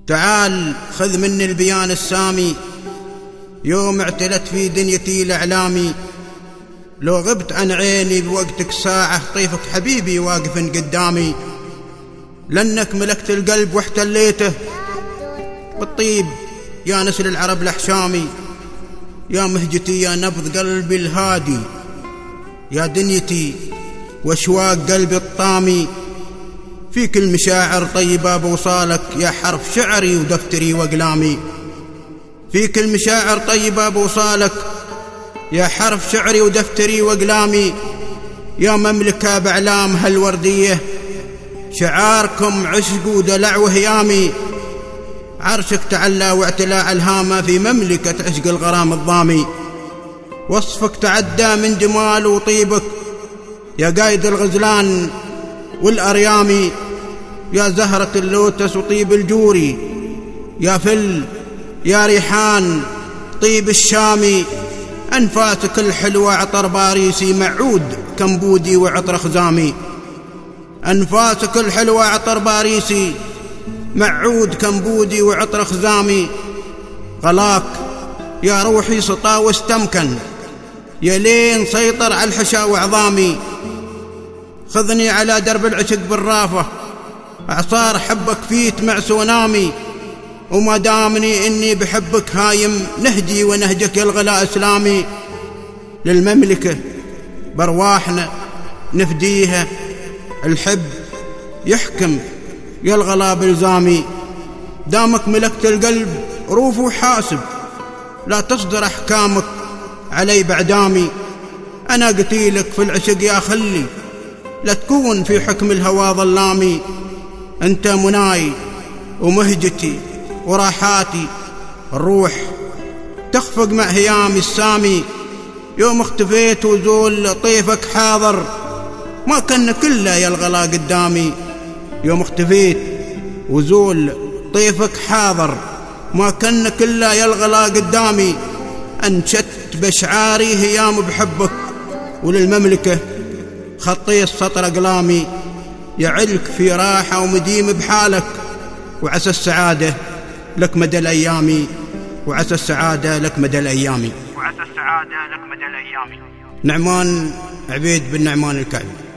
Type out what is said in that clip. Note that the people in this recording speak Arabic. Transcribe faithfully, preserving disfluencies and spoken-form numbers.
تعال خذ مني البيان السامي، يوم اعتلت في دنيتي الأعلامي، لو غبت عن عيني بوقتك ساعة طيفك حبيبي واقف قدامي، لأنك ملكت القلب واحتليته بالطيب يا نسل العرب الأحشامي، يا مهجتي يا نبض قلبي الهادي، يا دنيتي واشواق قلبي الطامي، فيك المشاعر طيبة بوصالك يا حرف شعري ودفتري وأقلامي، فيك المشاعر طيبة بوصالك يا حرف شعري ودفتري وأقلامي، يا مملكة بأعلام هالوردية شعاركم عشق ودلع وهيامي، عرشك تعلى واعتلاء الهامة في مملكة عشق الغرام الضامي، وصفك تعدى من جمال وطيبك يا قايد الغزلان والأريامي، يا زهرة اللوتس وطيب الجوري، يا فل يا ريحان طيب الشامي، أنفاسك الحلوة عطر باريسي معود كمبودي وعطر خزامي، أنفاسك الحلوة عطر باريسي معود كمبودي وعطر خزامي، غلاك يا روحي سطا واستمكن يا لين سيطر على الحشا وعظامي، خذني على درب العشق بالرافة اعصار حبك فيت مع سونامي، وما دامني اني بحبك هايم نهجي ونهجك يا الغلا اسلامي، للمملكة برواحنا نفديها الحب يحكم يا الغلا بلزامي، دامك ملكت القلب روف وحاسب لا تصدر احكامك علي بعدامي، انا قتيلك في العشق يا خلي لا تكون في حكم الهوى ظلامي، انت مناي ومهجتي وراحاتي، الروح تخفق مع هيامي السامي، يوم اختفيت وزول طيفك حاضر ما كان كله يا الغلا قدامي، يوم اختفيت وزول طيفك حاضر ما كان كله يا الغلا قدامي، انشدت بشعاري هيام بحبك وللمملكة خطي السطر أقلامي، يعلك في راحة ومديم بحالك وعسى السعادة لك مدى الأيام، وعسى السعادة لك مدى الأيام، وعسى السعادة لك مدى الأيام. نعمان عبيد بن نعمان الكعبي.